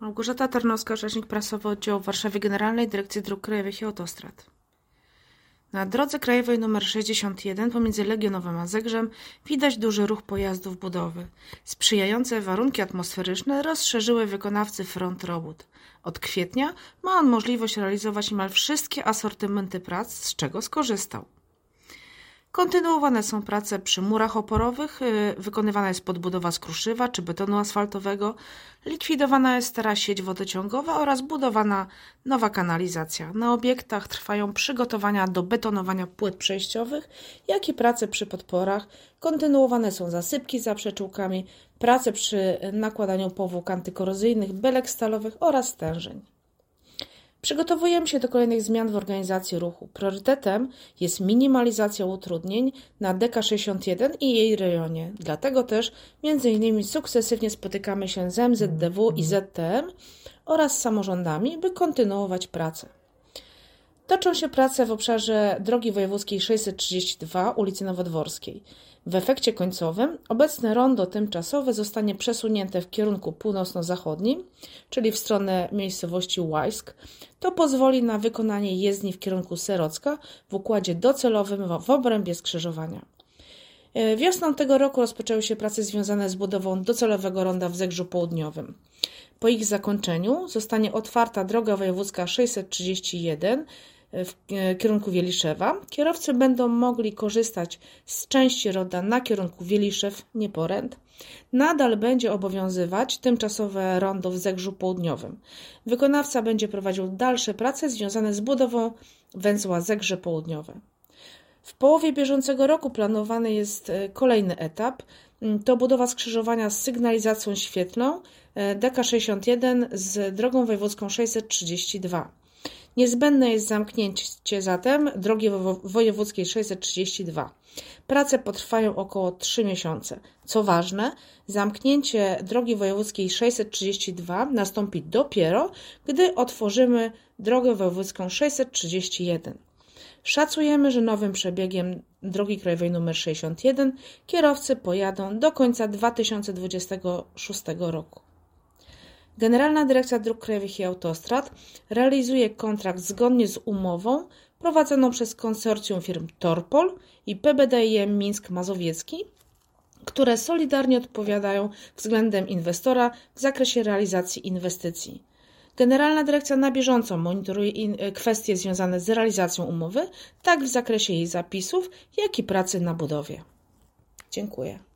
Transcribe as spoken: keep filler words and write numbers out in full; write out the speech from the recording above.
Małgorzata Tarnowska, rzecznik prasowy oddziału w Warszawie Generalnej Dyrekcji Dróg Krajowych i Autostrad. Na drodze krajowej nr sześćdziesiąt jeden pomiędzy Legionowem a Zegrzem widać duży ruch pojazdów budowy. Sprzyjające warunki atmosferyczne rozszerzyły wykonawcy front robót. Od kwietnia ma on możliwość realizować niemal wszystkie asortymenty prac, z czego skorzystał. Kontynuowane są prace przy murach oporowych, wykonywana jest podbudowa z kruszywa czy betonu asfaltowego, likwidowana jest stara sieć wodociągowa oraz budowana nowa kanalizacja. Na obiektach trwają przygotowania do betonowania płyt przejściowych, jak i prace przy podporach. Kontynuowane są zasypki za przyczółkami, prace przy nakładaniu powłok antykorozyjnych, belek stalowych oraz stężeń. Przygotowujemy się do kolejnych zmian w organizacji ruchu. Priorytetem jest minimalizacja utrudnień na D K sześćdziesiąt jeden i jej rejonie. Dlatego też między innymi sukcesywnie spotykamy się z M Z D W i Z T M oraz samorządami, by kontynuować pracę. Toczą się prace w obszarze drogi wojewódzkiej sześćset trzydzieści dwa ulicy Nowodworskiej. W efekcie końcowym obecne rondo tymczasowe zostanie przesunięte w kierunku północno-zachodnim, czyli w stronę miejscowości Łajsk. To pozwoli na wykonanie jezdni w kierunku Serocka w układzie docelowym w obrębie skrzyżowania. Wiosną tego roku rozpoczęły się prace związane z budową docelowego ronda w Zegrzu Południowym. Po ich zakończeniu zostanie otwarta droga wojewódzka sześćset trzydzieści jeden w kierunku Wieliszewa. Kierowcy będą mogli korzystać z części ronda na kierunku Wieliszew-Nieporęt. Nadal będzie obowiązywać tymczasowe rondo w Zegrzu Południowym. Wykonawca będzie prowadził dalsze prace związane z budową węzła Zegrze Południowe. W połowie bieżącego roku planowany jest kolejny etap. To budowa skrzyżowania z sygnalizacją świetlną D K sześćdziesiąt jeden z drogą wojewódzką sześćset trzydzieści dwa. Niezbędne jest zamknięcie zatem drogi wojewódzkiej sześćset trzydzieści dwa. Prace potrwają około trzy miesiące. Co ważne, zamknięcie drogi wojewódzkiej sześćset trzydzieści dwa nastąpi dopiero, gdy otworzymy drogę wojewódzką sześćset trzydzieści jeden. Szacujemy, że nowym przebiegiem drogi krajowej nr sześćdziesiąt jeden kierowcy pojadą do końca dwa tysiące dwudziestego szóstego roku. Generalna Dyrekcja Dróg Krajowych i Autostrad realizuje kontrakt zgodnie z umową prowadzoną przez konsorcjum firm Torpol i P B D I M Mińsk Mazowiecki, które solidarnie odpowiadają względem inwestora w zakresie realizacji inwestycji. Generalna Dyrekcja na bieżąco monitoruje kwestie związane z realizacją umowy, tak w zakresie jej zapisów, jak i pracy na budowie. Dziękuję.